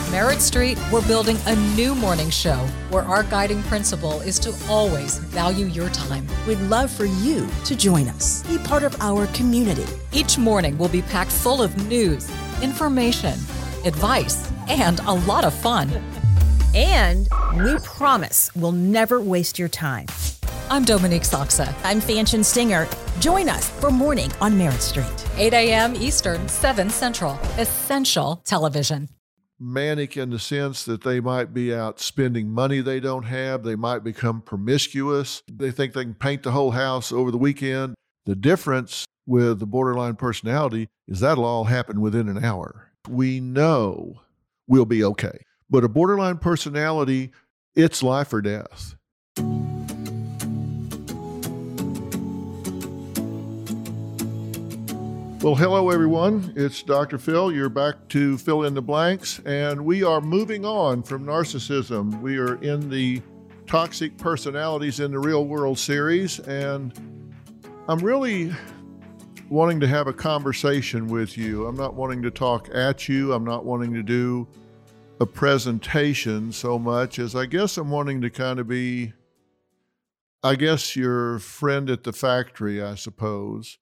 Merritt Street, we're building a new morning show where our guiding principle is to always value your time. We'd love for you to join us. Be part of our community. Each morning will be packed full of news, information, advice, and a lot of fun. And we promise we'll never waste your time. I'm Dominique Soxa. I'm Fanchon Singer. Join us for Morning on Merritt Street. 8 a.m. Eastern, 7 Central. Essential television. Manic in the sense that they might be out spending money they don't have. They might become promiscuous. They think they can paint the whole house over the weekend. The difference with the borderline personality is that'll all happen within an hour. We know we'll be okay. But a borderline personality, it's life or death. Well, hello, everyone. It's Dr. Phil. You're back to Fill in the Blanks, and we are moving on from narcissism. We are in the Toxic Personalities in the Real World series, and I'm really wanting to have a conversation with you. I'm not wanting to talk at you. I'm not wanting to do a presentation so much as I guess I'm wanting to kind of be, your friend at the factory, I suppose.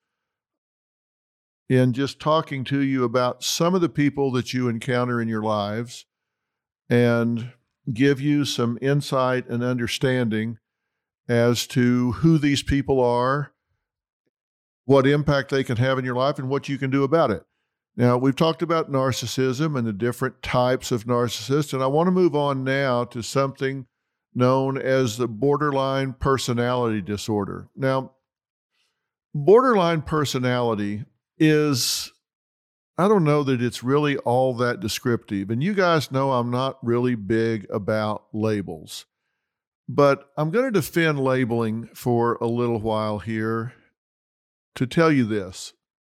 In just talking to you about some of the people that you encounter in your lives and give you some insight and understanding as to who these people are, what impact they can have in your life, and what you can do about it. Now, we've talked about narcissism and the different types of narcissists, and I want to move on now to something known as the borderline personality disorder. Now, borderline personality is, I don't know that it's really all that descriptive. And you guys know I'm not really big about labels. But I'm going to defend labeling for a little while here to tell you this.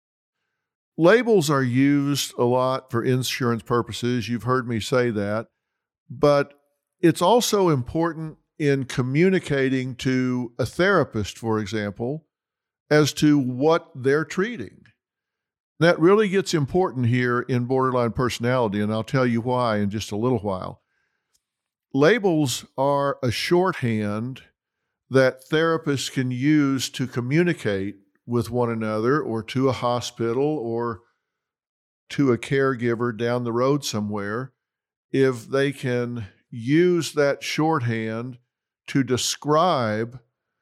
Labels are used a lot for insurance purposes. You've heard me say that. But it's also important in communicating to a therapist, for example, as to what they're treating. That really gets important here in borderline personality, and I'll tell you why in just a little while. Labels are a shorthand that therapists can use to communicate with one another or to a hospital or to a caregiver down the road somewhere. If they can use that shorthand to describe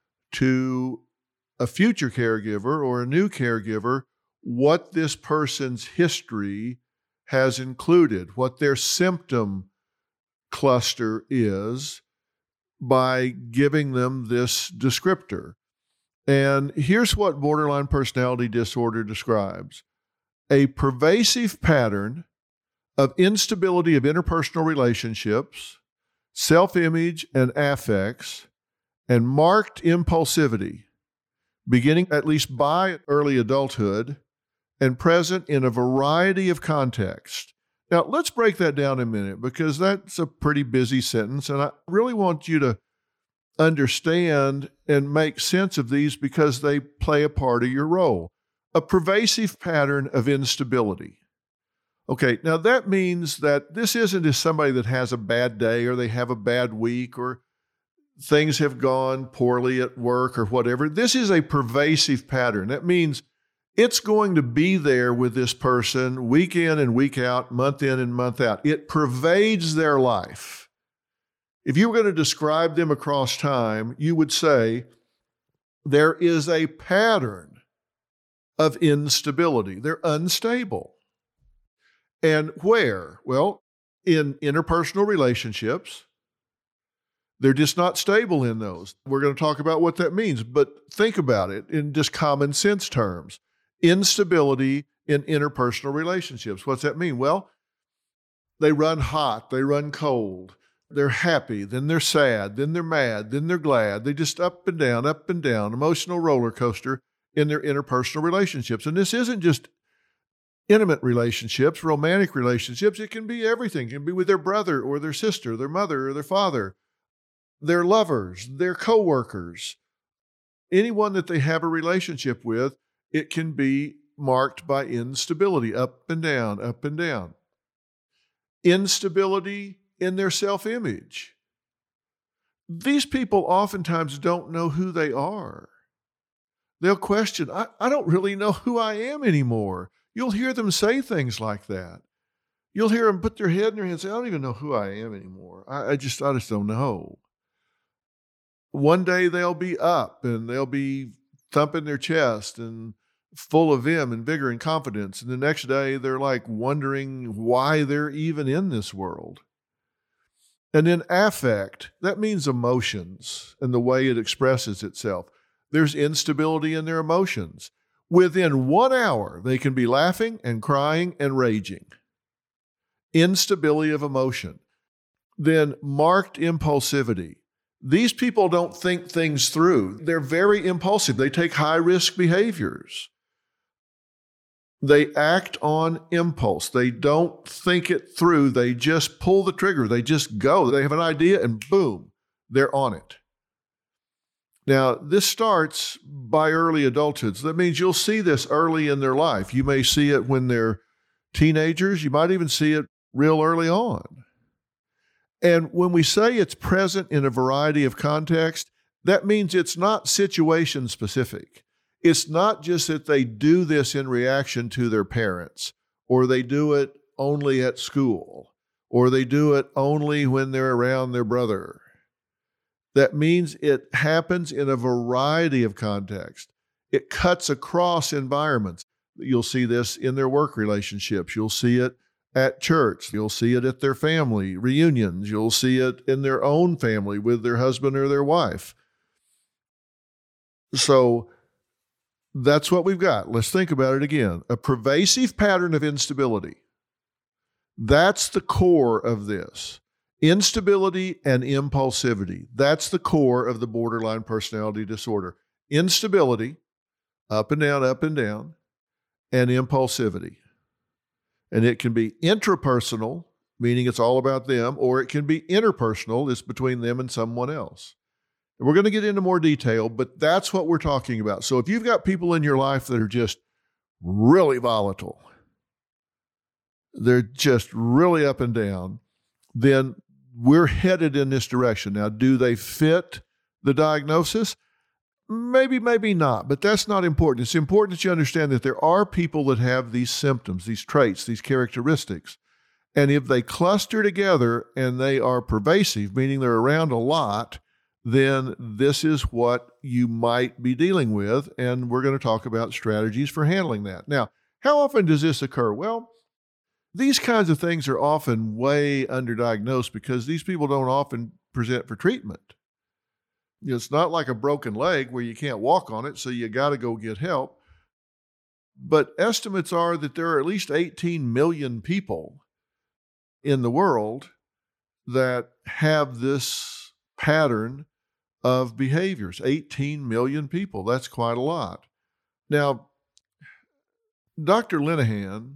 to a future caregiver or a new caregiver what this person's history has included, what their symptom cluster is, by giving them this descriptor. And here's what borderline personality disorder describes: a pervasive pattern of instability of interpersonal relationships, self-image and affects, and marked impulsivity, beginning at least by early adulthood, and present in a variety of contexts. Now, let's break that down a minute because that's a pretty busy sentence, and I really want you to understand and make sense of these because they play a part of your role. A pervasive pattern of instability. Okay, now that means that this isn't just somebody that has a bad day or they have a bad week or things have gone poorly at work or whatever. This is a pervasive pattern. That means it's going to be there with this person week in and week out, month in and month out. It pervades their life. If you were going to describe them across time, you would say there is a pattern of instability. They're unstable. And where? Well, in interpersonal relationships. They're just not stable in those. We're going to talk about what that means, but think about it in just common sense terms. Instability in interpersonal relationships. What's that mean? Well, they run hot, they run cold. They're happy, then they're sad, then they're mad, then they're glad. They just up and down, emotional roller coaster in their interpersonal relationships. And this isn't just intimate relationships, romantic relationships. It can be everything. It can be with their brother or their sister, their mother or their father, their lovers, their coworkers, anyone that they have a relationship with. It can be marked by instability, up and down, up and down. instability in their self-image. These people oftentimes don't know who they are. They'll question, I don't really know who I am anymore. You'll hear them say things like that. You'll hear them put their head in their hands and say, I don't even know who I am anymore. I just don't know. One day they'll be up and they'll be thumping their chest and full of vim and vigor and confidence. And the next day they're like wondering why they're even in this world. And then affect, that means emotions and the way it expresses itself. There's instability in their emotions. Within 1 hour, they can be laughing and crying and raging. Instability of emotion. Then marked impulsivity. These people don't think things through. They're very impulsive. They take high-risk behaviors. They act on impulse. They don't think it through. They just pull the trigger. They just go. They have an idea and boom, they're on it. Now, this starts by early adulthood. So that means you'll see this early in their life. You may see it when they're teenagers. You might even see it real early on. And when we say it's present in a variety of contexts, that means it's not situation specific. It's not just that they do this in reaction to their parents, or they do it only at school, or they do it only when they're around their brother. That means it happens in a variety of contexts. It cuts across environments. You'll see this in their work relationships. You'll see it at church. You'll see it at their family reunions. You'll see it in their own family with their husband or their wife. So that's what we've got. Let's think about it again. A pervasive pattern of instability. That's the core of this. Instability and impulsivity. That's the core of the borderline personality disorder. Instability, up and down, and impulsivity. And it can be intrapersonal, meaning it's all about them, or it can be interpersonal, it's between them and someone else. And we're going to get into more detail, but that's what we're talking about. So if you've got people in your life that are just really volatile, they're just really up and down, then we're headed in this direction. Now, do they fit the diagnosis? Maybe, maybe not, but that's not important. It's important that you understand that there are people that have these symptoms, these traits, these characteristics. And if they cluster together and they are pervasive, meaning they're around a lot, then this is what you might be dealing with. And we're going to talk about strategies for handling that. Now, how often does this occur? Well, these kinds of things are often way underdiagnosed because these people don't often present for treatment. It's not like a broken leg where you can't walk on it, so you got to go get help. But estimates are that there are at least 18 million people in the world that have this pattern of behaviors. 18 million people. That's quite a lot. Now, Dr. Linehan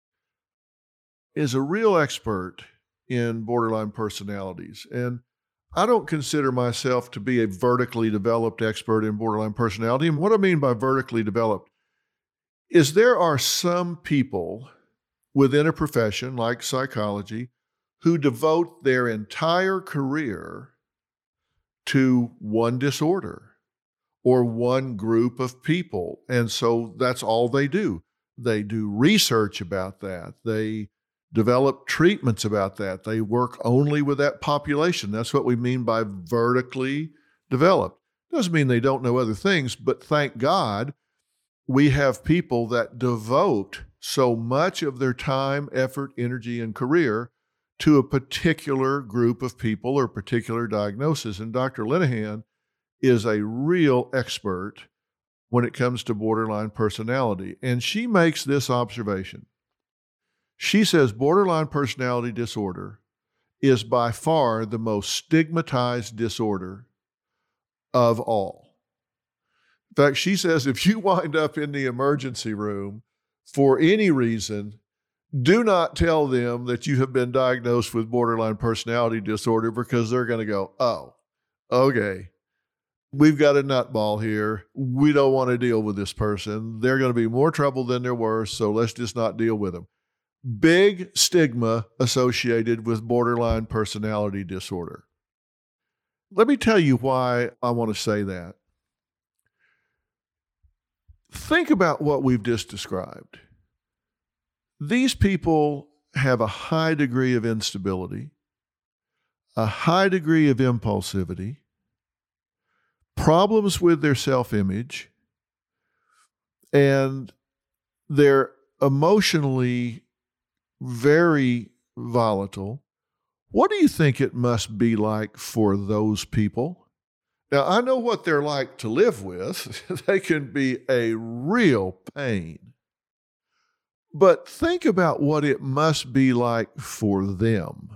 is a real expert in borderline personalities. And I don't consider myself to be a vertically developed expert in borderline personality. And what I mean by vertically developed is there are some people within a profession like psychology who devote their entire career to one disorder or one group of people. And so that's all they do. They do research about that. They develop treatments about that. They work only with that population. That's what we mean by vertically developed. Doesn't mean they don't know other things, but thank God we have people that devote so much of their time, effort, energy, and career to a particular group of people or particular diagnosis. And Dr. Linehan is a real expert when it comes to borderline personality. And she makes this observation. She says borderline personality disorder is by far the most stigmatized disorder of all. In fact, she says if you wind up in the emergency room for any reason, do not tell them that you have been diagnosed with borderline personality disorder because they're going to go, oh, okay, we've got a nutball here. We don't want to deal with this person. They're going to be more trouble than they're worth, so let's just not deal with them. big stigma associated with borderline personality disorder. Let me tell you why I want to say that. Think about what we've just described. These people have a high degree of instability, a high degree of impulsivity, problems with their self-image, and they're emotionally very volatile. What do you think it must be like for those people? Now, I know what they're like to live with. They can be a real pain. But think about what it must be like for them.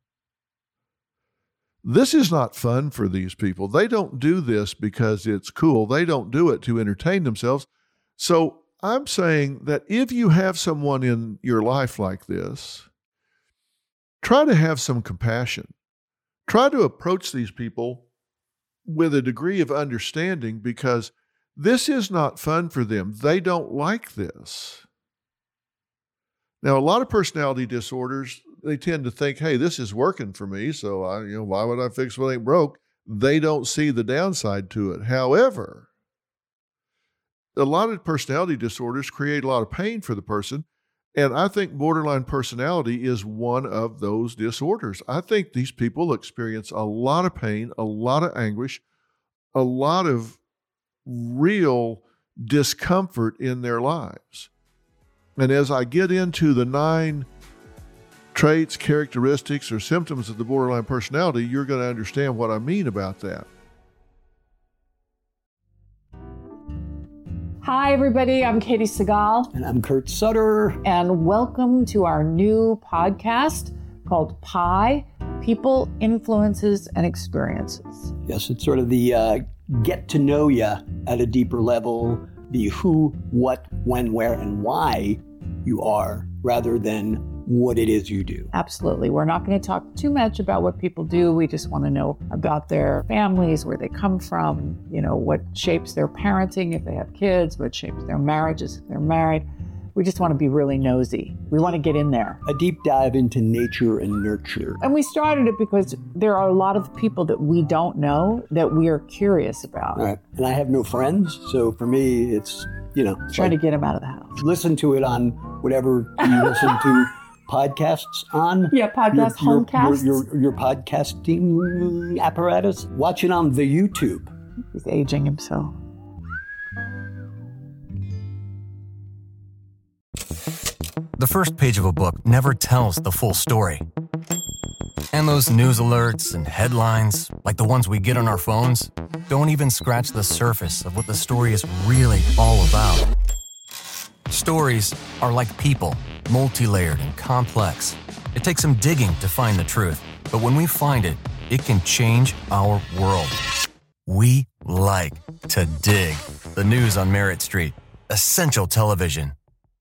This is not fun for these people. They don't do this because it's cool. They don't do it to entertain themselves. So I'm saying that if you have someone in your life like this, try to have some compassion. Try to approach these people with a degree of understanding, because this is not fun for them. They don't like this. Now, a lot of personality disorders, they tend to think, hey, this is working for me, so why would I fix what ain't broke? They don't see the downside to it. However, a lot of personality disorders create a lot of pain for the person, and I think borderline personality is one of those disorders. I think these people experience a lot of pain, a lot of anguish, a lot of real discomfort in their lives. And as I get into the 9 traits, characteristics, or symptoms of the borderline personality, you're going to understand what I mean about that. Hi, everybody. I'm Katie Segal. And I'm Kurt Sutter. And welcome to our new podcast called PI, People, Influences, and Experiences. Yes, it's sort of the get to know you at a deeper level, the who, what, when, where, and why you are, rather than what it is you do. Absolutely. We're not going to talk too much about what people do. We just want to know about their families, where they come from, what shapes their parenting if they have kids, what shapes their marriages if they're married. We just want to be really nosy. We want to get in there. A deep dive into nature and nurture. And we started it because there are a lot of people that we don't know that we are curious about. All right. And I have no friends, so for me, it's, trying to get them out of the house. Listen to it on whatever you listen to podcasts on. Yeah, podcast, homecasts. Your podcasting apparatus. Watch it on the YouTube. He's aging himself. The first page of a book never tells the full story. And those news alerts and headlines, like the ones we get on our phones, don't even scratch the surface of what the story is really all about. Stories are like people, multi-layered and complex. It takes some digging to find the truth, but when we find it, it can change our world. We like to dig. The news on Merritt Street. Essential television.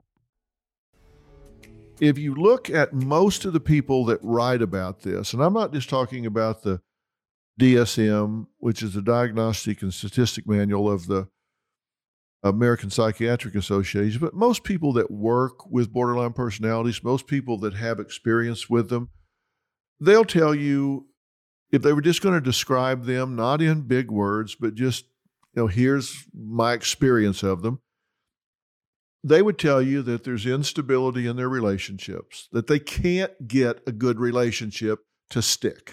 If you look at most of the people that write about this, and I'm not just talking about the DSM, which is the Diagnostic and Statistic Manual of the American Psychiatric Association, but most people that work with borderline personalities, most people that have experience with them, they'll tell you, if they were just going to describe them, not in big words, but just, here's my experience of them, they would tell you that there's instability in their relationships, that they can't get a good relationship to stick,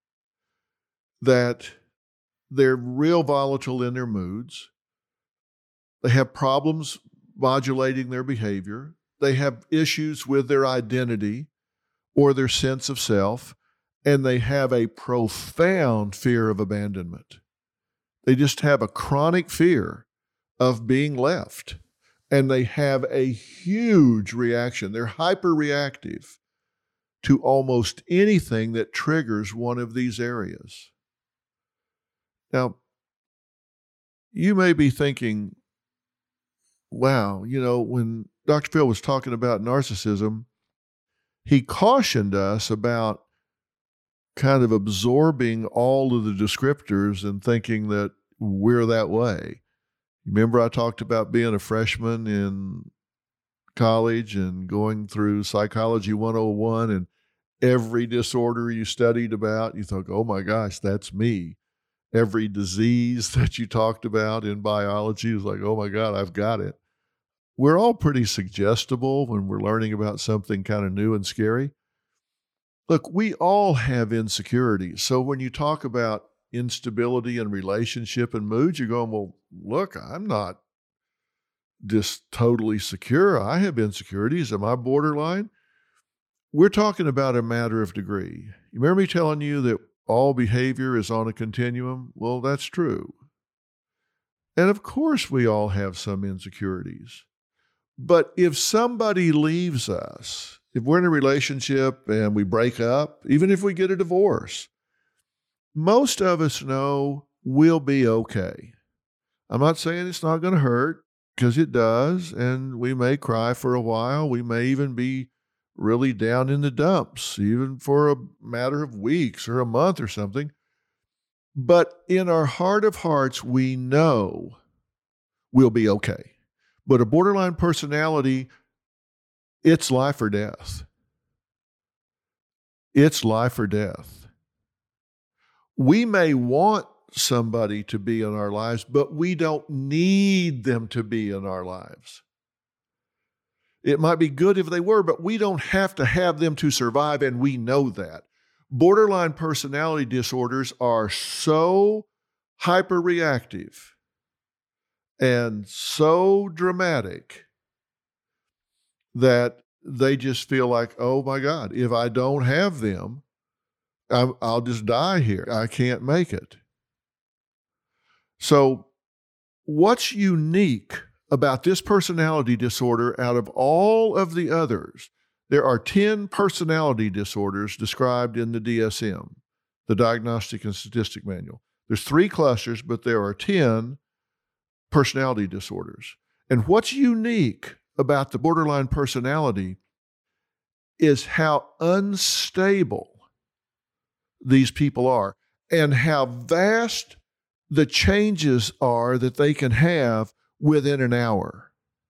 that they're real volatile in their moods, they have problems modulating their behavior, they have issues with their identity or their sense of self, and they have a profound fear of abandonment. They just have a chronic fear of being left. And they have a huge reaction. They're hyper-reactive to almost anything that triggers one of these areas. Now, you may be thinking, wow, when Dr. Phil was talking about narcissism, he cautioned us about kind of absorbing all of the descriptors and thinking that we're that way. Remember I talked about being a freshman in college and going through Psychology 101 and every disorder you studied about, you thought, oh my gosh, that's me. Every disease that you talked about in biology was like, oh my God, I've got it. We're all pretty suggestible when we're learning about something kind of new and scary. Look, we all have insecurities. So when you talk about instability in relationship and mood, you're going, well, look, I'm not just totally secure. I have insecurities. Am I borderline? We're talking about a matter of degree. You remember me telling you that all behavior is on a continuum? Well, that's true. And of course, we all have some insecurities. But if somebody leaves us, if we're in a relationship and we break up, even if we get a divorce, most of us know we'll be okay. I'm not saying it's not going to hurt, because it does, and we may cry for a while. We may even be really down in the dumps, even for a matter of weeks or a month or something. But in our heart of hearts, we know we'll be okay. But a borderline personality, it's life or death. It's life or death. We may want somebody to be in our lives, but we don't need them to be in our lives. It might be good if they were, but we don't have to have them to survive, and we know that. Borderline personality disorders are so hyperreactive and so dramatic that they just feel like, oh my God, if I don't have them, I'll just die here. I can't make it. So what's unique about this personality disorder out of all of the others? There are 10 personality disorders described in the DSM, the Diagnostic and Statistic Manual. There's 3 clusters, but there are 10 personality disorders. And what's unique about the borderline personality is how unstable these people are and how vast the changes are that they can have within an hour.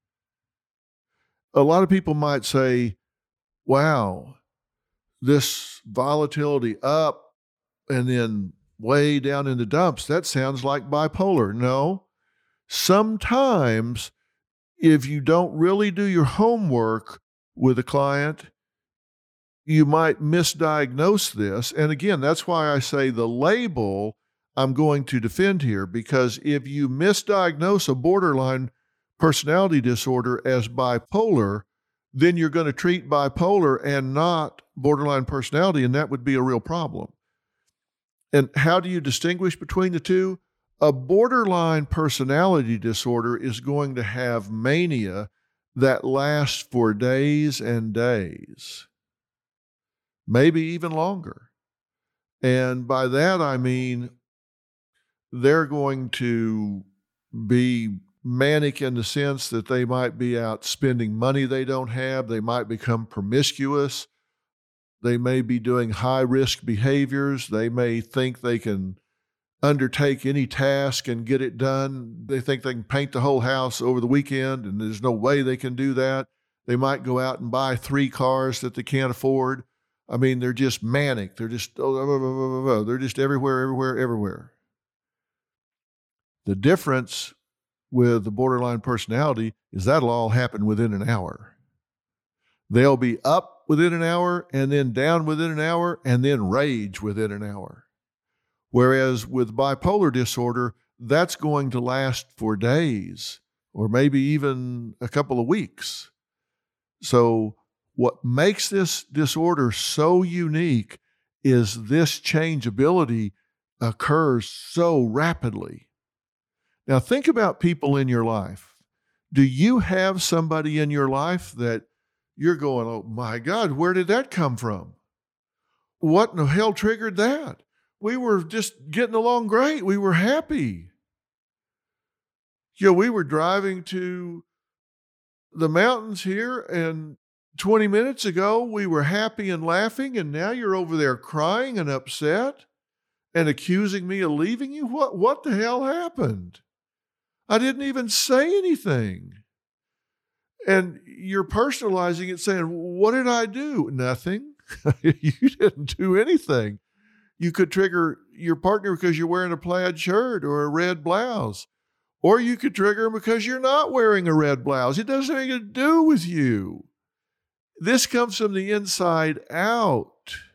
A lot of people might say, wow, this volatility up and then way down in the dumps, that sounds like bipolar. No, sometimes if you don't really do your homework with a client, you might misdiagnose this. And again, that's why I say the label I'm going to defend here, because if you misdiagnose a borderline personality disorder as bipolar, then you're going to treat bipolar and not borderline personality, and that would be a real problem. And how do you distinguish between the two? A borderline personality disorder is going to have mania that lasts for days and days, maybe even longer. And by that, I mean, they're going to be manic in the sense that they might be out spending money they don't have. They might become promiscuous. They may be doing high-risk behaviors. They may think they can undertake any task and get it done. They think they can paint the whole house over the weekend, and there's no way they can do that. They might go out and buy 3 cars that they can't afford. I mean, they're just manic. They're just everywhere. The difference with the borderline personality is that'll all happen within an hour. They'll be up within an hour and then down within an hour and then rage within an hour. Whereas with bipolar disorder, that's going to last for days or maybe even a couple of weeks. So what makes this disorder so unique is this changeability occurs so rapidly. Now, think about people in your life. Do you have somebody in your life that you're going, oh my God, where did that come from? What in the hell triggered that? We were just getting along great. We were happy. We were driving to the mountains here, and 20 minutes ago we were happy and laughing, and now you're over there crying and upset and accusing me of leaving you? What the hell happened? I didn't even say anything. And you're personalizing it saying, what did I do? Nothing. You didn't do anything. You could trigger your partner because you're wearing a plaid shirt or a red blouse. Or you could trigger them because you're not wearing a red blouse. It doesn't have anything to do with you. This comes from the inside out.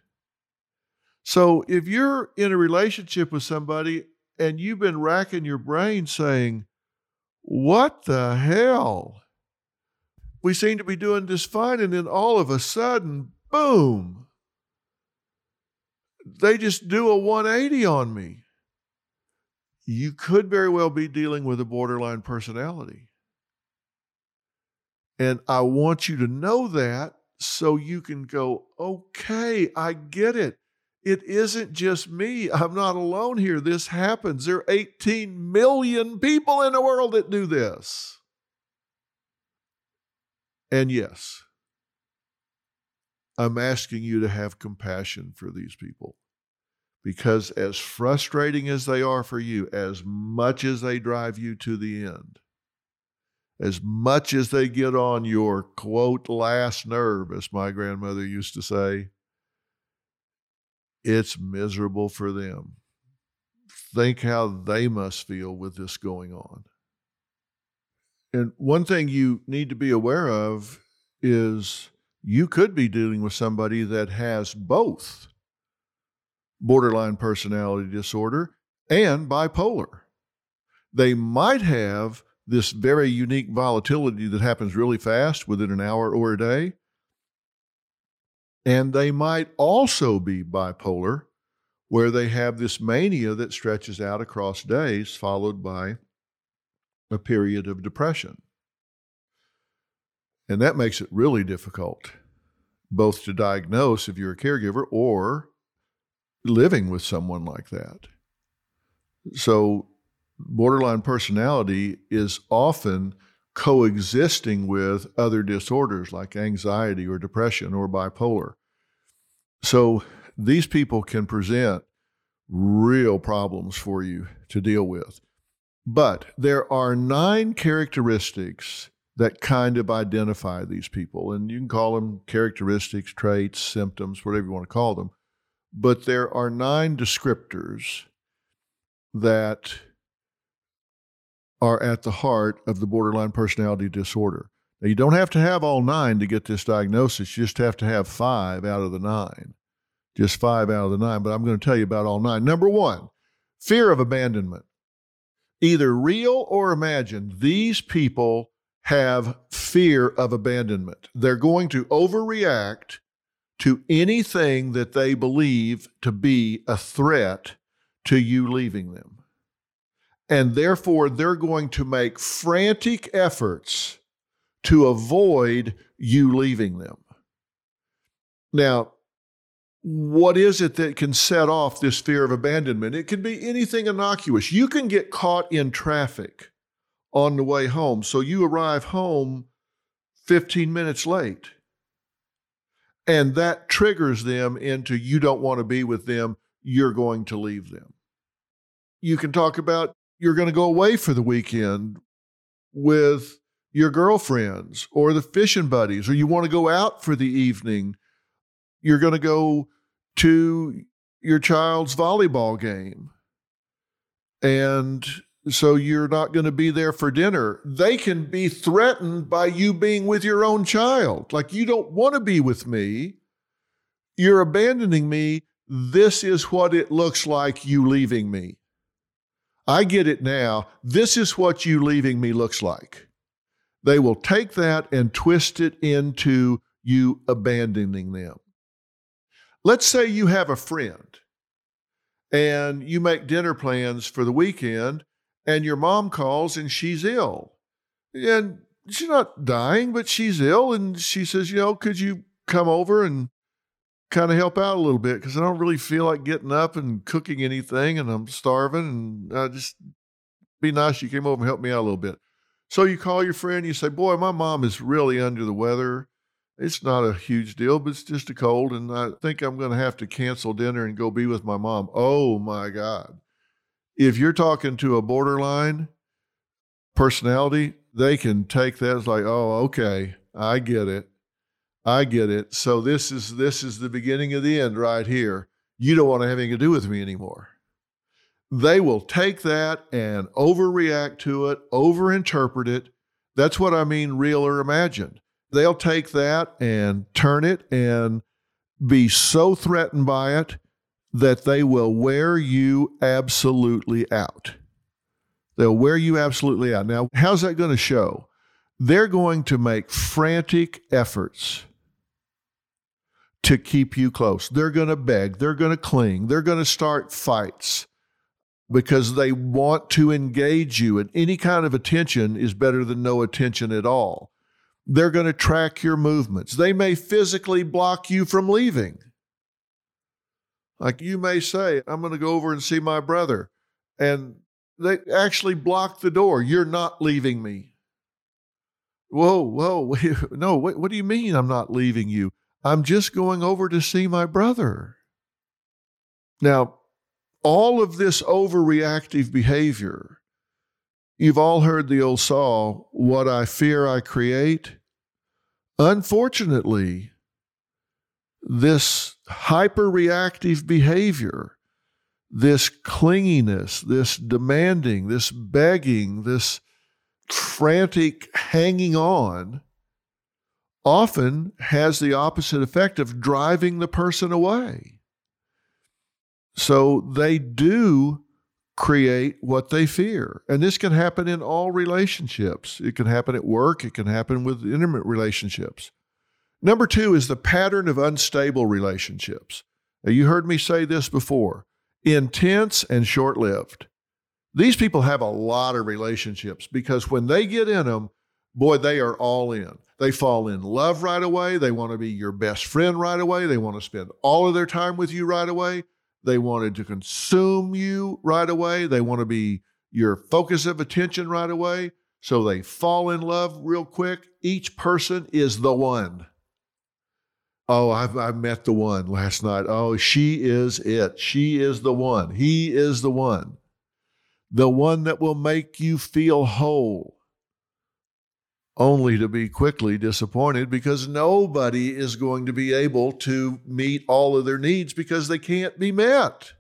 So if you're in a relationship with somebody and you've been racking your brain saying, what the hell? We seem to be doing this fine, and then all of a sudden, boom, they just do a 180 on me. You could very well be dealing with a borderline personality. And I want you to know that so you can go, okay, I get it. It isn't just me. I'm not alone here. This happens. There are 18 million people in the world that do this. And yes, I'm asking you to have compassion for these people, because as frustrating as they are for you, as much as they drive you to the end, as much as they get on your, quote, last nerve, as my grandmother used to say, it's miserable for them. Think how they must feel with this going on. And one thing you need to be aware of is you could be dealing with somebody that has both borderline personality disorder and bipolar. They might have this very unique volatility that happens really fast within an hour or a day. And they might also be bipolar, where they have this mania that stretches out across days, followed by a period of depression. And that makes it really difficult, both to diagnose if you're a caregiver or living with someone like that. So borderline personality is often coexisting with other disorders like anxiety or depression or bipolar. So these people can present real problems for you to deal with. But there are 9 characteristics that kind of identify these people. And you can call them characteristics, traits, symptoms, whatever you want to call them. But there are 9 descriptors that are at the heart of the borderline personality disorder. Now, you don't have to have all 9 to get this diagnosis. You just have to have 5 out of the 9. Just 5 out of the 9, but I'm going to tell you about all 9. Number 1, fear of abandonment. Either real or imagined, these people have fear of abandonment. They're going to overreact to anything that they believe to be a threat to you leaving them. And therefore, they're going to make frantic efforts to avoid you leaving them. Now, what is it that can set off this fear of abandonment? It can be anything innocuous. You can get caught in traffic on the way home. So you arrive home 15 minutes late. And that triggers them into you don't want to be with them. You're going to leave them. You can talk about you're going to go away for the weekend with your girlfriends or the fishing buddies, or you want to go out for the evening. You're going to go to your child's volleyball game. And so you're not going to be there for dinner. They can be threatened by you being with your own child. Like, you don't want to be with me. You're abandoning me. This is what it looks like you leaving me. I get it now. This is what you leaving me looks like. They will take that and twist it into you abandoning them. Let's say you have a friend and you make dinner plans for the weekend and your mom calls and she's ill. And she's not dying, but she's ill. And she says, could you come over and kind of help out a little bit? Because I don't really feel like getting up and cooking anything and I'm starving. And just be nice. You came over and helped me out a little bit. So you call your friend and you say, boy, my mom is really under the weather. It's not a huge deal, but it's just a cold. And I think I'm going to have to cancel dinner and go be with my mom. Oh my God. If you're talking to a borderline personality, they can take that as like, oh, okay, I get it. I get it. So this is the beginning of the end right here. You don't want to have anything to do with me anymore. They will take that and overreact to it, overinterpret it. That's what I mean, real or imagined. They'll take that and turn it and be so threatened by it that they will wear you absolutely out. They'll wear you absolutely out. Now, how's that going to show? They're going to make frantic efforts to keep you close. They're going to beg. They're going to cling. They're going to start fights because they want to engage you. And any kind of attention is better than no attention at all. They're going to track your movements. They may physically block you from leaving. Like you may say, I'm going to go over and see my brother. And they actually block the door. You're not leaving me. Whoa, no, what do you mean I'm not leaving you? I'm just going over to see my brother. Now, all of this overreactive behavior, you've all heard the old saw, what I fear I create. Unfortunately, this hyperreactive behavior, this clinginess, this demanding, this begging, this frantic hanging on, often has the opposite effect of driving the person away. So they do create what they fear. And this can happen in all relationships. It can happen at work. It can happen with intimate relationships. Number 2 is the pattern of unstable relationships. Now, you heard me say this before. Intense and short-lived. These people have a lot of relationships because when they get in them, boy, they are all in. They fall in love right away. They want to be your best friend right away. They want to spend all of their time with you right away. They wanted to consume you right away. They want to be your focus of attention right away. So they fall in love real quick. Each person is the one. Oh, I met the one last night. Oh, she is it. She is the one. He is the one. The one that will make you feel whole. Only to be quickly disappointed because nobody is going to be able to meet all of their needs because they can't be met.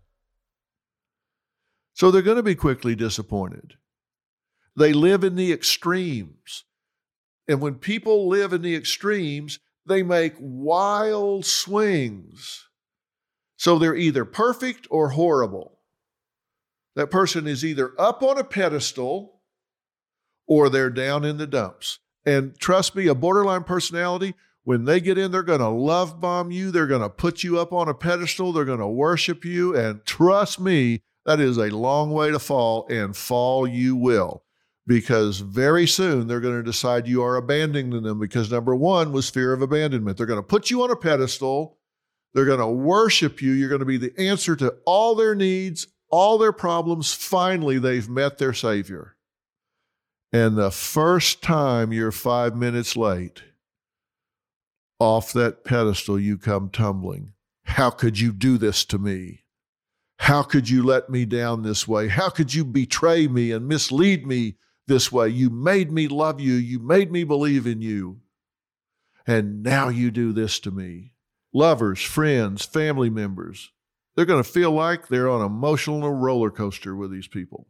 So they're going to be quickly disappointed. They live in the extremes. And when people live in the extremes, they make wild swings. So they're either perfect or horrible. That person is either up on a pedestal or they're down in the dumps. And trust me, a borderline personality, when they get in, they're going to love bomb you. They're going to put you up on a pedestal. They're going to worship you. And trust me, that is a long way to fall, and fall you will. Because very soon they're going to decide you are abandoning them because number 1 was fear of abandonment. They're going to put you on a pedestal. They're going to worship you. You're going to be the answer to all their needs, all their problems. Finally, they've met their Savior. And the first time you're 5 minutes late, off that pedestal you come tumbling. How could you do this to me? How could you let me down this way? How could you betray me and mislead me this way? You made me love you. You made me believe in you. And now you do this to me. Lovers, friends, family members, they're going to feel like they're on an emotional roller coaster with these people.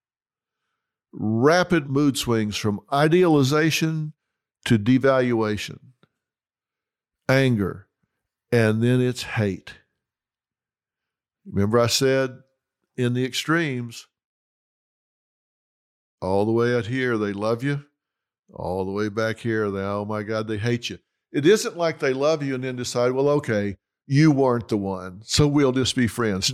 Rapid mood swings from idealization to devaluation, anger, and then it's hate. Remember I said in the extremes, all the way out here, they love you. All the way back here, oh my God, they hate you. It isn't like they love you and then decide, well, okay, you weren't the one, so we'll just be friends.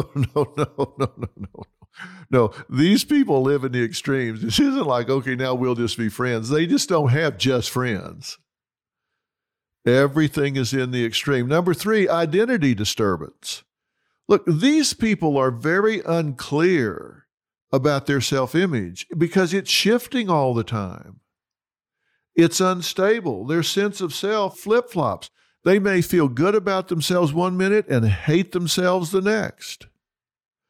No, these people live in the extremes. This isn't like, okay, now we'll just be friends. They just don't have just friends. Everything is in the extreme. Number 3, identity disturbance. Look, these people are very unclear about their self-image because it's shifting all the time. It's unstable. Their sense of self flip-flops. They may feel good about themselves one minute and hate themselves the next.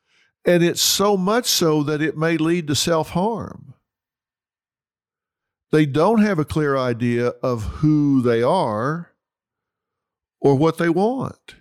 And it's so much so that it may lead to self-harm. They don't have a clear idea of who they are or what they want.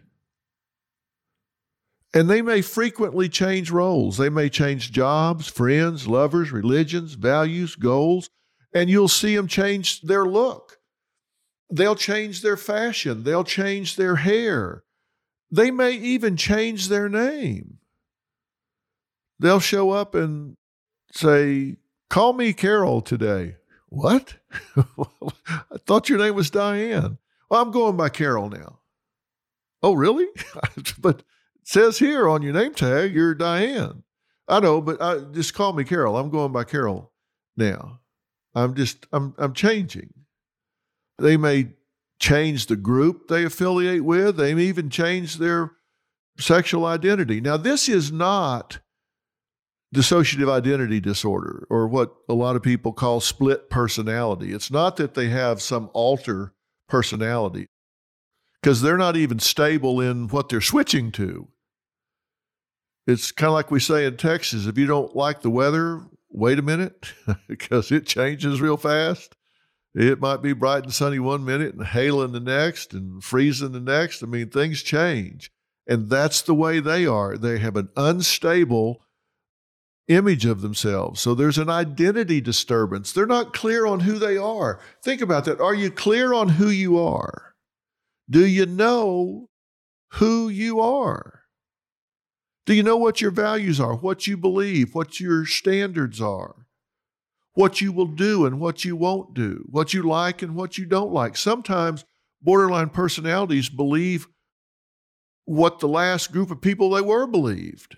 And they may frequently change roles. They may change jobs, friends, lovers, religions, values, goals, and you'll see them change their look. They'll change their fashion. They'll change their hair. They may even change their name. They'll show up and say, "Call me Carol today." What? I thought your name was Diane. Well, I'm going by Carol now. Oh, really? But it says here on your name tag, you're Diane. I know, but just call me Carol. I'm going by Carol now. I'm changing. They may change the group they affiliate with. They may even change their sexual identity. Now, this is not dissociative identity disorder, or what a lot of people call split personality. It's not that they have some alter personality, because they're not even stable in what they're switching to. It's kind of like we say in Texas, if you don't like the weather, wait a minute, because it changes real fast. It might be bright and sunny one minute and hailing the next and freezing the next. I mean, things change. And that's the way they are. They have an unstable image of themselves. So there's an identity disturbance. They're not clear on who they are. Think about that. Are you clear on who you are? Do you know who you are? Do you know what your values are, what you believe, what your standards are, what you will do and what you won't do, what you like and what you don't like? Sometimes borderline personalities believe what the last group of people they were believed.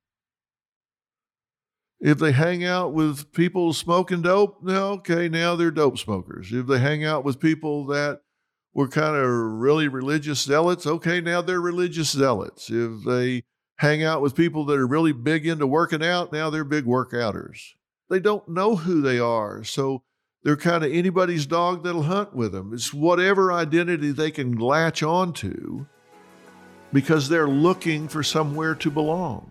If they hang out with people smoking dope, now they're dope smokers. If they hang out with people that were kind of really religious zealots, now they're religious zealots. If they hang out with people that are really big into working out, now they're big workouters. They don't know who they are, so they're kind of anybody's dog that'll hunt with them. It's whatever identity they can latch onto because they're looking for somewhere to belong.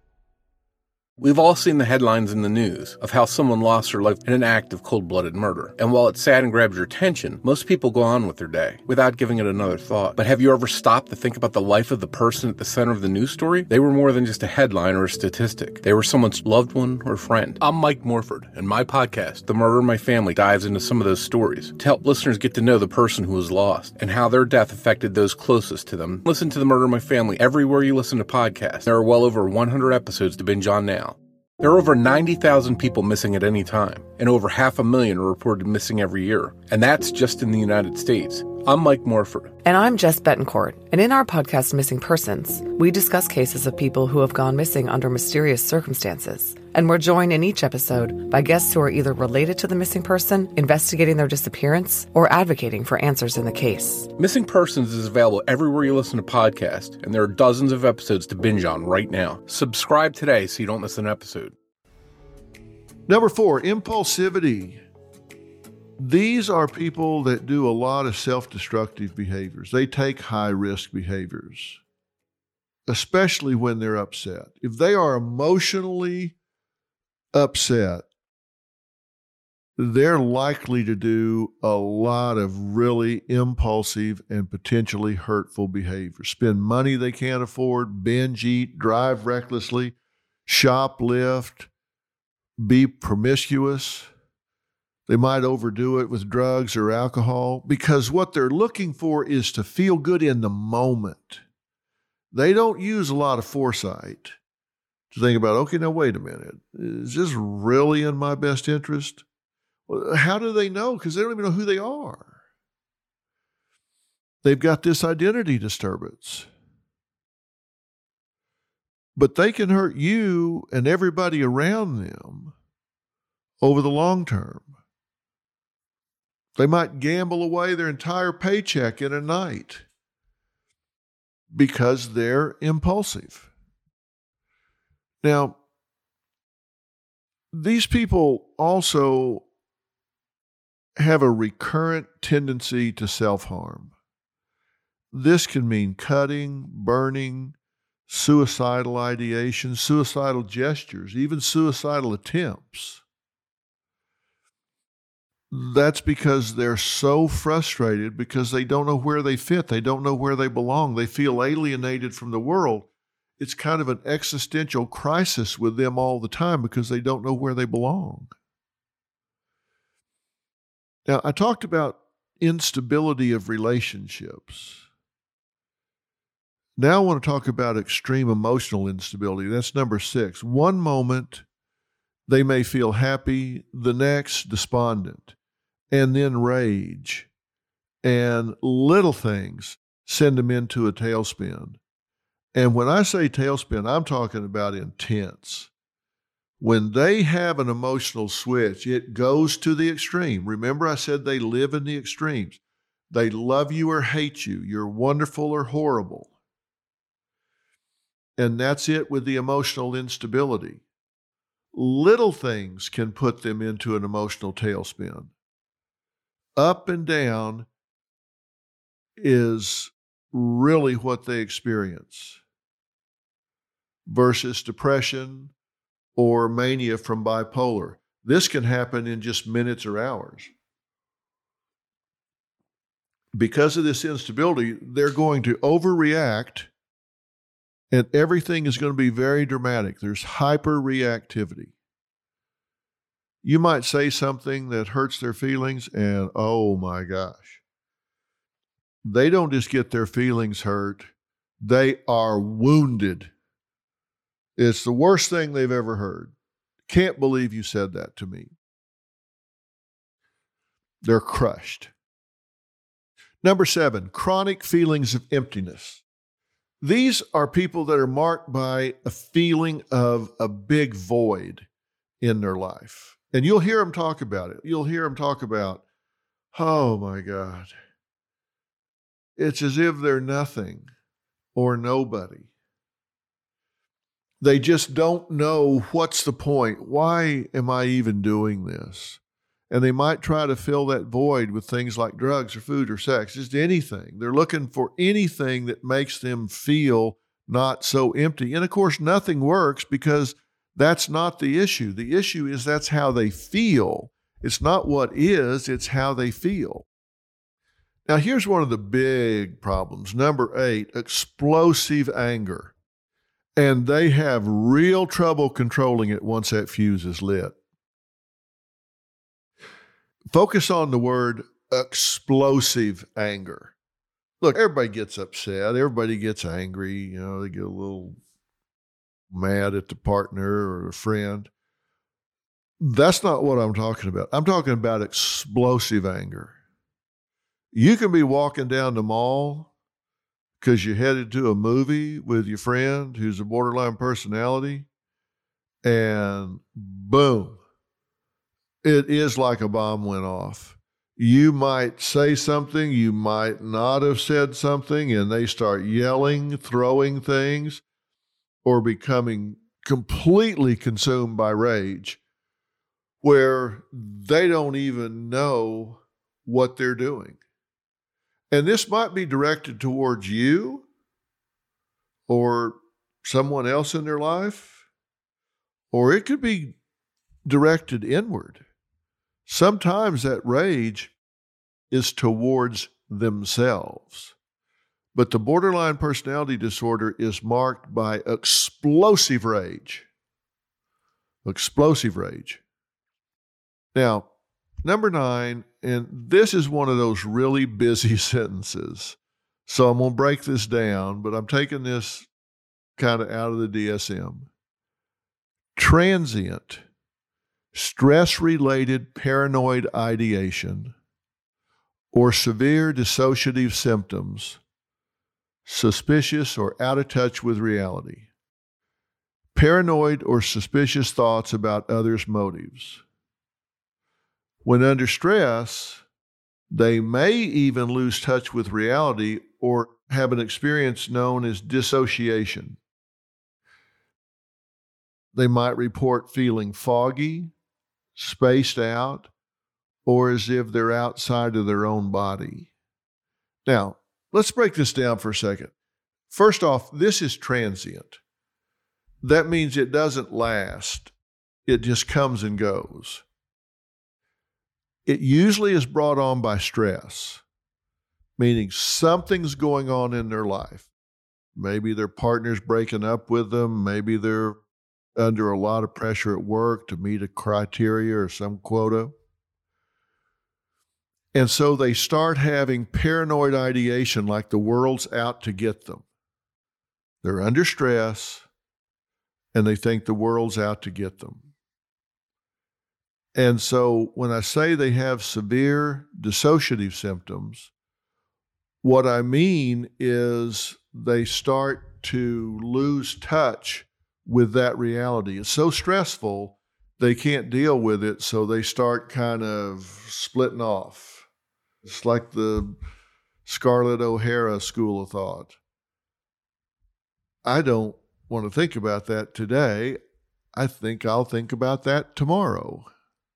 We've all seen the headlines in the news of how someone lost their life in an act of cold-blooded murder. And while it's sad and grabs your attention, most people go on with their day without giving it another thought. But have you ever stopped to think about the life of the person at the center of the news story? They were more than just a headline or a statistic. They were someone's loved one or friend. I'm Mike Morford, and my podcast, The Murder in My Family, dives into some of those stories to help listeners get to know the person who was lost and how their death affected those closest to them. Listen to The Murder in My Family everywhere you listen to podcasts. There are well over 100 episodes to binge on now. There are over 90,000 people missing at any time, and over 500,000 are reported missing every year. And that's just in the United States. I'm Mike Morford. And I'm Jess Betancourt. And in our podcast, Missing Persons, we discuss cases of people who have gone missing under mysterious circumstances. And we're joined in each episode by guests who are either related to the missing person, investigating their disappearance, or advocating for answers in the case. Missing Persons is available everywhere you listen to podcasts, and there are dozens of episodes to binge on right now. Subscribe today so you don't miss an episode. Number 4, impulsivity. These are people that do a lot of self-destructive behaviors. They take high-risk behaviors, especially when they're upset. If they are emotionally upset, they're likely to do a lot of really impulsive and potentially hurtful behavior. Spend money they can't afford, binge eat, drive recklessly, shoplift, be promiscuous. They might overdo it with drugs or alcohol because what they're looking for is to feel good in the moment. They don't use a lot of foresight to think about, now wait a minute, is this really in my best interest? Well, how do they know? Because they don't even know who they are. They've got this identity disturbance. But they can hurt you and everybody around them over the long term. They might gamble away their entire paycheck in a night because they're impulsive. Now, these people also have a recurrent tendency to self-harm. This can mean cutting, burning, suicidal ideation, suicidal gestures, even suicidal attempts. that's because they're so frustrated because they don't know where they fit. They don't know where they belong. They feel alienated from the world. It's kind of an existential crisis with them all the time because they don't know where they belong. Now, I talked about instability of relationships. Now I want to talk about extreme emotional instability. That's number 6. One moment, they may feel happy, the next, despondent, and then rage. And little things send them into a tailspin. And when I say tailspin, I'm talking about intense. When they have an emotional switch, it goes to the extreme. Remember, I said they live in the extremes. They love you or hate you. You're wonderful or horrible. And that's it with the emotional instability. Little things can put them into an emotional tailspin. Up and down is really what they experience versus depression or mania from bipolar. This can happen in just minutes or hours. Because of this instability, they're going to overreact and everything is going to be very dramatic. There's hyper-reactivity. You might say something that hurts their feelings and, oh my gosh. They don't just get their feelings hurt. They are wounded. It's the worst thing they've ever heard. Can't believe you said that to me. They're crushed. Number 7, chronic feelings of emptiness. These are people that are marked by a feeling of a big void in their life. And you'll hear them talk about it. You'll hear them talk about, oh my God. It's as if they're nothing or nobody. They just don't know what's the point. Why am I even doing this? And they might try to fill that void with things like drugs or food or sex, just anything. They're looking for anything that makes them feel not so empty. And of course, nothing works because that's not the issue. The issue is that's how they feel. It's not what is, it's how they feel. Now, here's one of the big problems. Number 8, explosive anger. And they have real trouble controlling it once that fuse is lit. Focus on the word explosive anger. Look, everybody gets upset. Everybody gets angry. They get a little mad at the partner or a friend. That's not what I'm talking about. I'm talking about explosive anger. You can be walking down the mall because you headed to a movie with your friend who's a borderline personality, and boom, it is like a bomb went off. You might say something, you might not have said something, and they start yelling, throwing things, or becoming completely consumed by rage, where they don't even know what they're doing. And this might be directed towards you or someone else in their life, or it could be directed inward. Sometimes that rage is towards themselves. But the borderline personality disorder is marked by explosive rage. Explosive rage. Now, number 9, and this is one of those really busy sentences. So I'm going to break this down, but I'm taking this kind of out of the DSM. Transient, stress-related paranoid ideation or severe dissociative symptoms, suspicious or out of touch with reality. Paranoid or suspicious thoughts about others' motives. When under stress, they may even lose touch with reality or have an experience known as dissociation. They might report feeling foggy, spaced out, or as if they're outside of their own body. Now, let's break this down for a second. First off, this is transient. That means it doesn't last. It just comes and goes. It usually is brought on by stress, meaning something's going on in their life. Maybe their partner's breaking up with them. Maybe they're under a lot of pressure at work to meet a criteria or some quota. And so they start having paranoid ideation like the world's out to get them. They're under stress and they think the world's out to get them. And so when I say they have severe dissociative symptoms, what I mean is they start to lose touch with that reality. It's so stressful, they can't deal with it, so they start kind of splitting off. It's like the Scarlett O'Hara school of thought. I don't want to think about that today. I think I'll think about that tomorrow.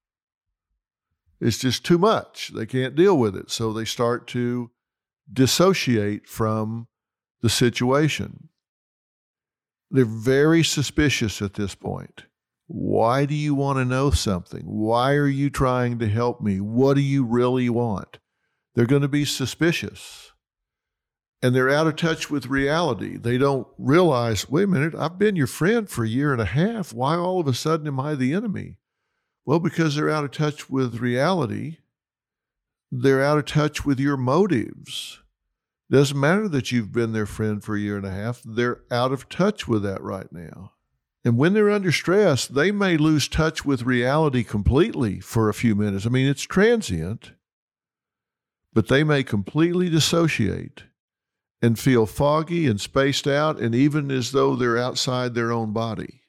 It's just too much. They can't deal with it, so they start to dissociate from the situation. They're very suspicious at this point. Why do you want to know something? Why are you trying to help me? What do you really want? They're going to be suspicious. And they're out of touch with reality. They don't realize, wait a minute, I've been your friend for a year and a half. Why all of a sudden am I the enemy? Well, because they're out of touch with reality. They're out of touch with your motives. Doesn't matter that you've been their friend for a year and a half. They're out of touch with that right now. And when they're under stress, they may lose touch with reality completely for a few minutes. I mean, it's transient, but they may completely dissociate and feel foggy and spaced out, and even as though they're outside their own body.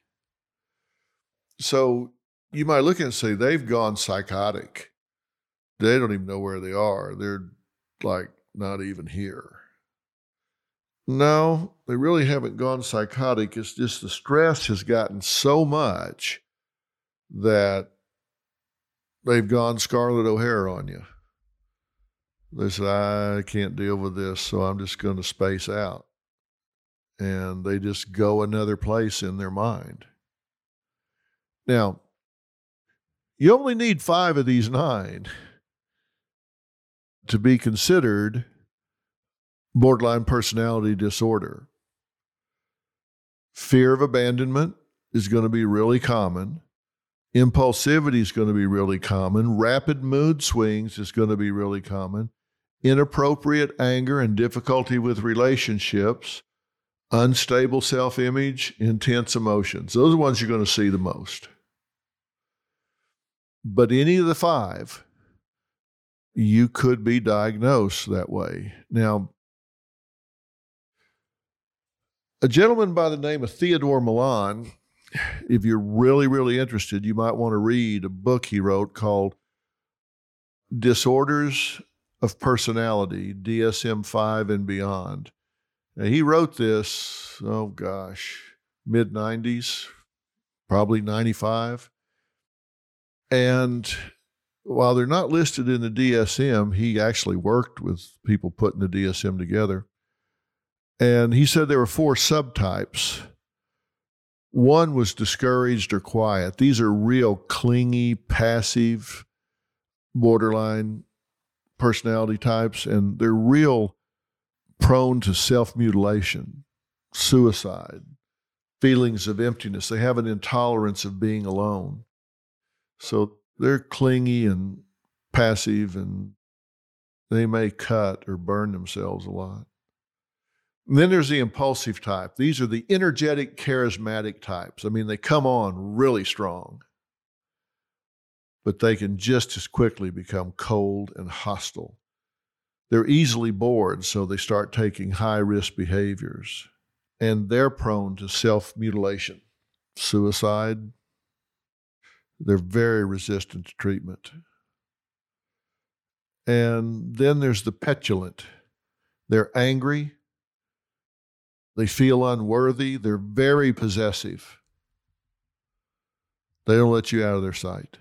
So you might look at it and say, they've gone psychotic. They don't even know where they are. They're like not even here. No, they really haven't gone psychotic. It's just the stress has gotten so much that they've gone Scarlett O'Hara on you. They said, I can't deal with this, so I'm just going to space out. And they just go another place in their mind. Now, you only need 5 of these 9 to be considered borderline personality disorder. Fear of abandonment is going to be really common. Impulsivity is going to be really common. Rapid mood swings is going to be really common. Inappropriate anger and difficulty with relationships. Unstable self-image, intense emotions. Those are the ones you're going to see the most. But any of the 5, you could be diagnosed that way. Now, a gentleman by the name of Theodore Milan, if you're really, really interested, you might want to read a book he wrote called Disorders of Personality, DSM-5 and Beyond. Now, he wrote this, mid-90s, probably 95. And while they're not listed in the DSM, he actually worked with people putting the DSM together. And he said there were 4 subtypes. One was discouraged or quiet. These are real clingy, passive, borderline personality types, and they're real prone to self-mutilation, suicide, feelings of emptiness. They have an intolerance of being alone. So they're clingy and passive, and they may cut or burn themselves a lot. And then there's the impulsive type. These are the energetic, charismatic types. I mean, they come on really strong, but they can just as quickly become cold and hostile. They're easily bored, so they start taking high-risk behaviors, and they're prone to self-mutilation, suicide. They're very resistant to treatment. And then there's the petulant. They're angry. They feel unworthy. They're very possessive. They don't let you out of their sight.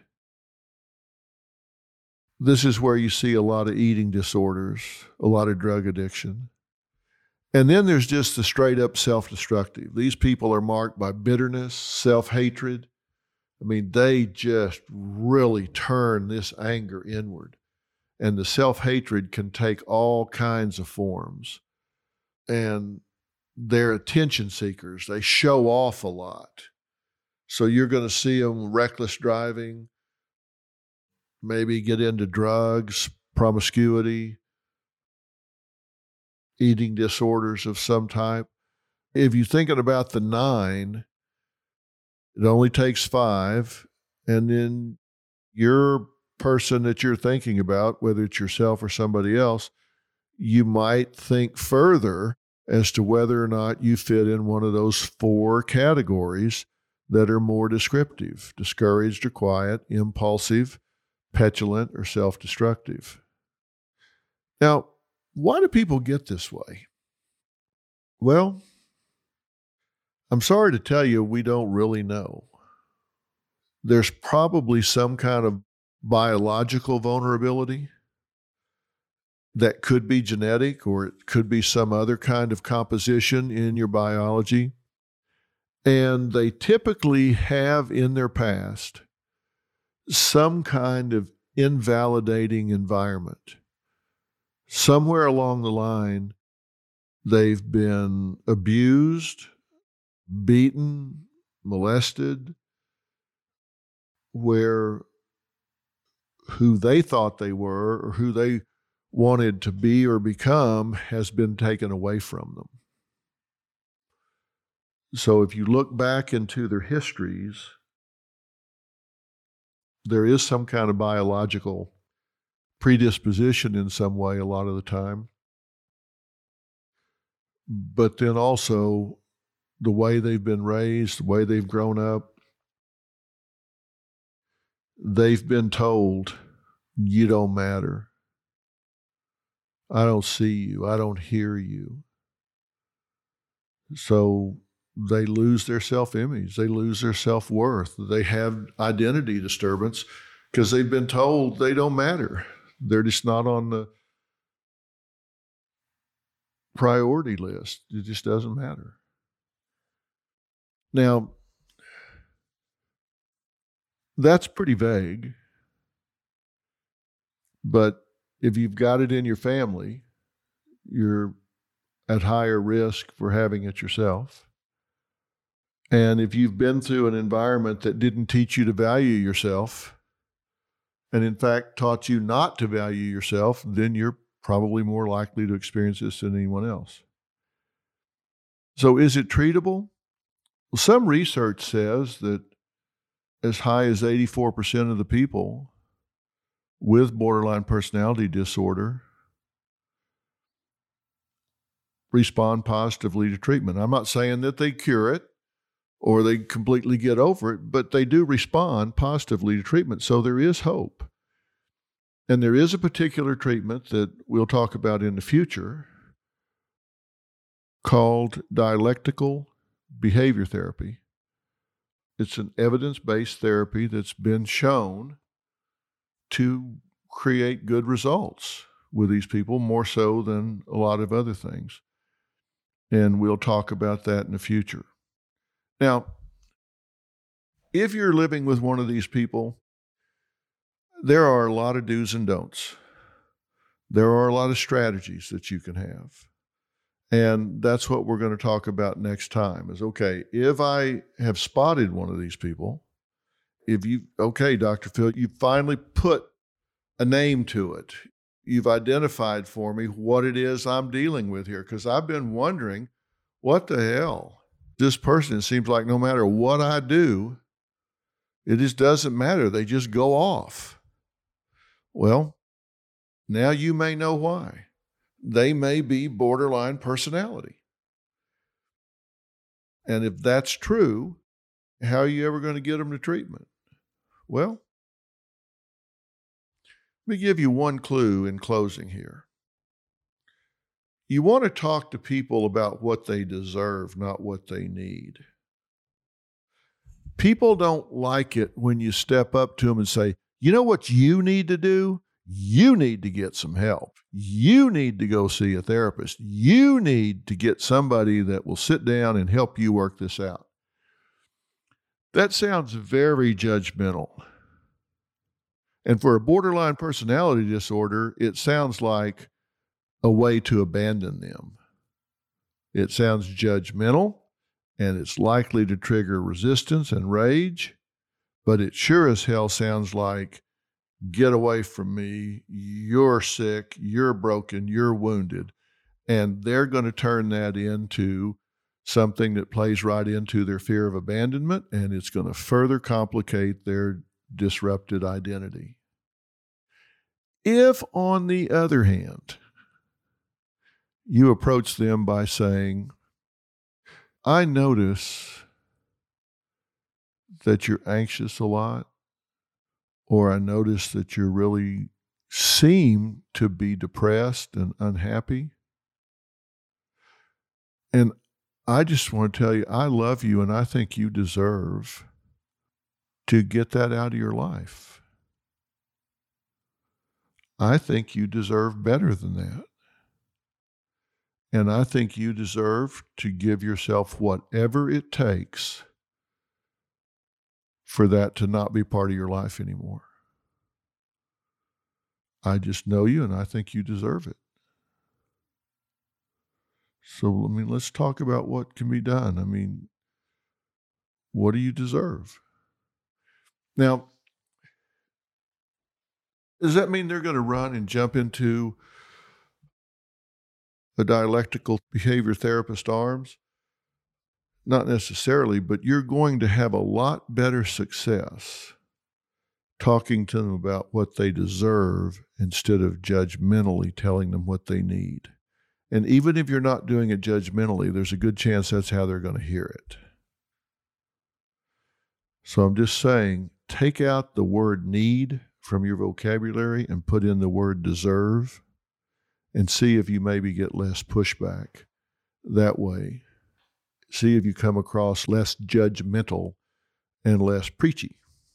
This is where you see a lot of eating disorders, a lot of drug addiction. And then there's just the straight up self-destructive. These people are marked by bitterness, self-hatred. I mean, they just really turn this anger inward. And the self-hatred can take all kinds of forms. And they're attention seekers. They show off a lot. So you're going to see them reckless driving, maybe get into drugs, promiscuity, eating disorders of some type. If you're thinking about the 9, it only takes 5, and then your person that you're thinking about, whether it's yourself or somebody else, you might think further as to whether or not you fit in one of those 4 categories that are more descriptive: discouraged or quiet, impulsive, petulant, or self-destructive. Now, why do people get this way? Well, I'm sorry to tell you, we don't really know. There's probably some kind of biological vulnerability that could be genetic, or it could be some other kind of composition in your biology. And they typically have in their past some kind of invalidating environment. Somewhere along the line, they've been abused, beaten, molested, where who they thought they were or who they wanted to be or become has been taken away from them. So if you look back into their histories, there is some kind of biological predisposition in some way a lot of the time. But then also the way they've been raised, the way they've grown up, they've been told, you don't matter. I don't see you. I don't hear you. So they lose their self-image. They lose their self-worth. They have identity disturbance because they've been told they don't matter. They're just not on the priority list. It just doesn't matter. Now, that's pretty vague. But if you've got it in your family, you're at higher risk for having it yourself. And if you've been through an environment that didn't teach you to value yourself, and in fact taught you not to value yourself, then you're probably more likely to experience this than anyone else. So is it treatable? Well, some research says that as high as 84% of the people with borderline personality disorder respond positively to treatment. I'm not saying that they cure it or they completely get over it, but they do respond positively to treatment. So there is hope. And there is a particular treatment that we'll talk about in the future called dialectical behavior therapy. It's an evidence-based therapy that's been shown to create good results with these people, more so than a lot of other things. And we'll talk about that in the future. Now, if you're living with one of these people, there are a lot of do's and don'ts. There are a lot of strategies that you can have. And that's what we're going to talk about next time is, okay, if I have spotted one of these people, okay, Dr. Phil, you finally put a name to it. You've identified for me what it is I'm dealing with here, because I've been wondering, what the hell? This person, it seems like no matter what I do, it just doesn't matter. They just go off. Well, now you may know why. They may be borderline personality. And if that's true, how are you ever going to get them to treatment? Well, let me give you one clue in closing here. You want to talk to people about what they deserve, not what they need. People don't like it when you step up to them and say, you know what you need to do? You need to get some help. You need to go see a therapist. You need to get somebody that will sit down and help you work this out. That sounds very judgmental. And for a borderline personality disorder, it sounds like a way to abandon them. It sounds judgmental, and it's likely to trigger resistance and rage, but it sure as hell sounds like, get away from me, you're sick, you're broken, you're wounded. And they're going to turn that into something that plays right into their fear of abandonment, and it's going to further complicate their disrupted identity. If, on the other hand, you approach them by saying, I notice that you're anxious a lot, or I notice that you really seem to be depressed and unhappy. And I just want to tell you, I love you and I think you deserve to get that out of your life. I think you deserve better than that. And I think you deserve to give yourself whatever it takes for that to not be part of your life anymore. I just know you and I think you deserve it. So, let's talk about what can be done. What do you deserve? Now, does that mean they're going to run and jump into a dialectical behavior therapist arms? Not necessarily, but you're going to have a lot better success talking to them about what they deserve instead of judgmentally telling them what they need. And even if you're not doing it judgmentally, there's a good chance that's how they're going to hear it. So I'm just saying, take out the word need from your vocabulary and put in the word deserve, and see if you maybe get less pushback that way. See if you come across less judgmental and less preachy.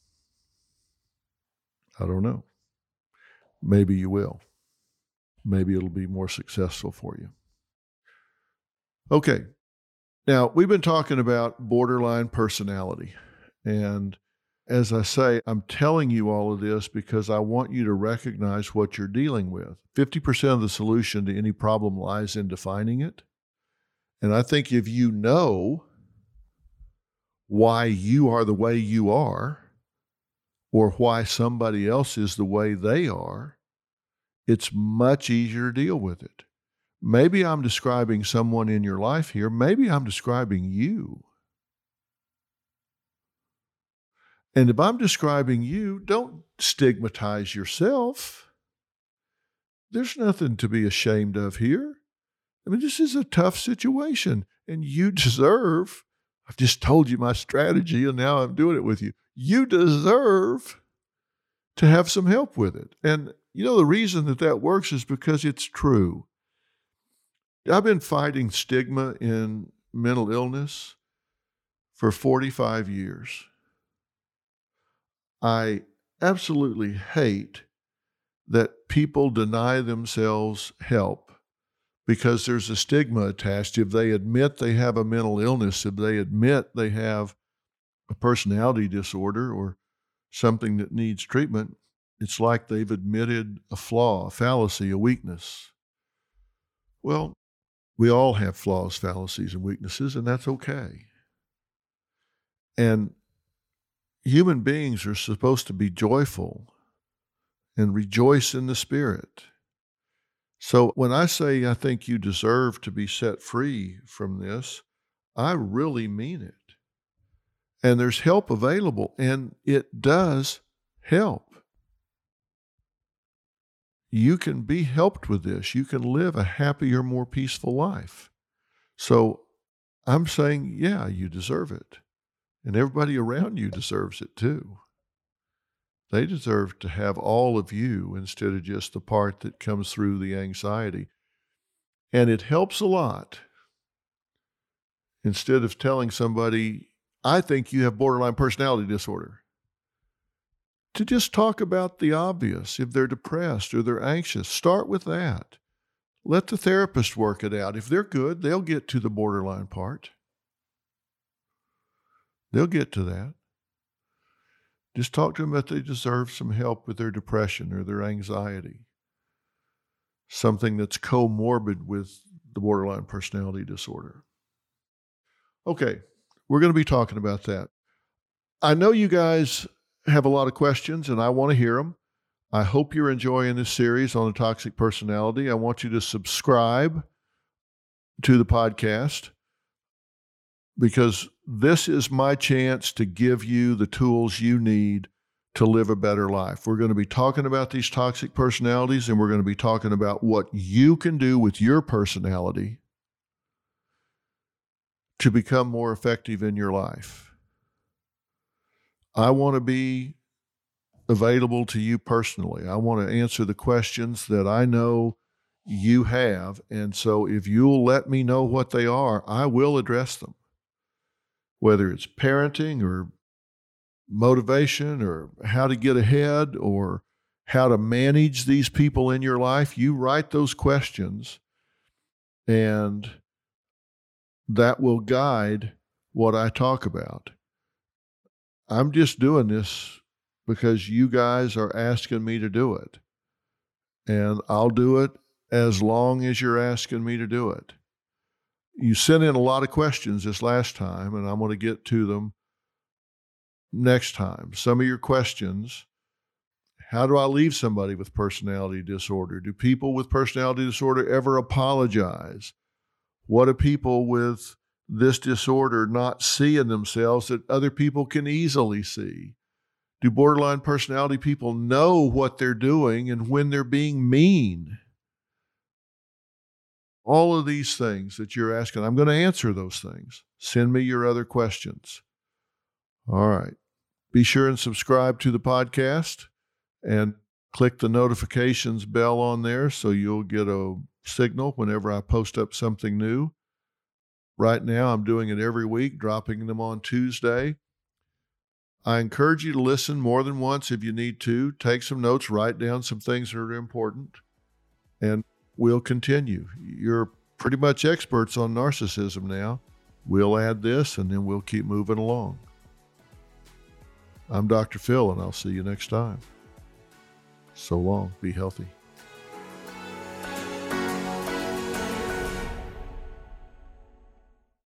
I don't know. Maybe you will. Maybe it'll be more successful for you. Okay. Now, we've been talking about borderline personality. And as I say, I'm telling you all of this because I want you to recognize what you're dealing with. 50% of the solution to any problem lies in defining it. And I think if you know why you are the way you are, or why somebody else is the way they are, it's much easier to deal with it. Maybe I'm describing someone in your life here. Maybe I'm describing you. And if I'm describing you, don't stigmatize yourself. There's nothing to be ashamed of here. This is a tough situation, and you deserve, I've just told you my strategy, and now I'm doing it with you. You deserve to have some help with it. And the reason that works is because it's true. I've been fighting stigma in mental illness for 45 years. I absolutely hate that people deny themselves help because there's a stigma attached. If they admit they have a mental illness, if they admit they have a personality disorder or something that needs treatment, it's like they've admitted a flaw, a fallacy, a weakness. Well, we all have flaws, fallacies, and weaknesses, and that's okay. And human beings are supposed to be joyful and rejoice in the Spirit. So when I say I think you deserve to be set free from this, I really mean it. And there's help available, and it does help. You can be helped with this. You can live a happier, more peaceful life. So I'm saying, yeah, you deserve it. And everybody around you deserves it too. They deserve to have all of you instead of just the part that comes through the anxiety. And it helps a lot. Instead of telling somebody, I think you have borderline personality disorder, to just talk about the obvious. If they're depressed or they're anxious, start with that. Let the therapist work it out. If they're good, they'll get to the borderline part. They'll get to that. Just talk to them that they deserve some help with their depression or their anxiety, something that's comorbid with the borderline personality disorder. Okay, we're going to be talking about that. I know you guys have a lot of questions, and I want to hear them. I hope you're enjoying this series on the toxic personality. I want you to subscribe to the podcast, because this is my chance to give you the tools you need to live a better life. We're going to be talking about these toxic personalities, and we're going to be talking about what you can do with your personality to become more effective in your life. I want to be available to you personally. I want to answer the questions that I know you have. And so if you'll let me know what they are, I will address them. Whether it's parenting or motivation or how to get ahead or how to manage these people in your life, you write those questions, and that will guide what I talk about. I'm just doing this because you guys are asking me to do it. And I'll do it as long as you're asking me to do it. You sent in a lot of questions this last time, and I'm going to get to them next time. Some of your questions: how do I leave somebody with personality disorder? Do people with personality disorder ever apologize? What do people with this disorder not see in themselves that other people can easily see? Do borderline personality people know what they're doing and when they're being mean? All of these things that you're asking, I'm going to answer those things. Send me your other questions. All right. Be sure and subscribe to the podcast and click the notifications bell on there so you'll get a signal whenever I post up something new. Right now, I'm doing it every week, dropping them on Tuesday. I encourage you to listen more than once if you need to. Take some notes, write down some things that are important, and we'll continue. You're pretty much experts on narcissism now. We'll add this, and then we'll keep moving along. I'm Dr. Phil, and I'll see you next time. So long. Be healthy.